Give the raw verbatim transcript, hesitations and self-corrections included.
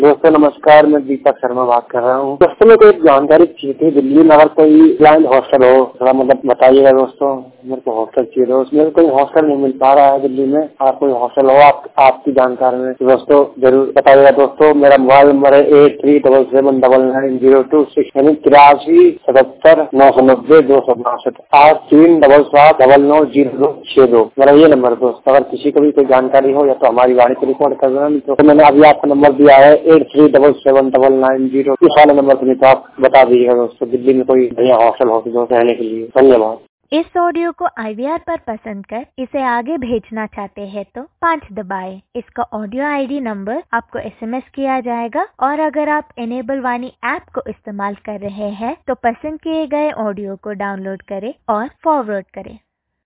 दोस्तों नमस्कार, मैं दीपक शर्मा बात कर रहा हूँ। दोस्तों मेरे को एक जानकारी चाहिए थी। दिल्ली में अगर कोई ब्लाइंड हॉस्टल हो, थोड़ा मतलब बताइएगा दोस्तों। मेरे को हॉस्टल चाहिए दोस्त, मेरे को कोई हॉस्टल नहीं मिल पा रहा है दिल्ली में। आप कोई हॉस्टल हो आप आपकी जानकारी में तो दोस्तों जरूर बताइएगा दोस्तों। मेरा मोबाइल नंबर है eight three double seven double nine zero two six यानी तिरासी सतहत्तर नौ सौ नब्बे दो सौ बासठ आठ तीन डबल सात डबल नौ जीरो दो छह दो मेरा ये नंबर दोस्त। अगर किसी को भी कोई जानकारी हो या तो हमारी गाड़ी को रिकॉर्ड कर देना। तो मैंने अभी आपका नंबर दिया है eight three double seven double nine zero इस वाले नंबर पर तो आप बता दीजिएगा दोस्तों। दिल्ली में कोई बढ़िया हॉस्टल हो तो रहने के लिए धन्यवाद। इस ऑडियो को आई वी आर पर पसंद कर इसे आगे भेजना चाहते हैं तो पाँच दबाएं। इसका ऑडियो आई डी नंबर आपको एस एम एस किया जाएगा और अगर आप इनेबल वाणी ऐप को इस्तेमाल कर रहे हैं तो पसंद किए गए ऑडियो को डाउनलोड करें और फॉरवर्ड करें।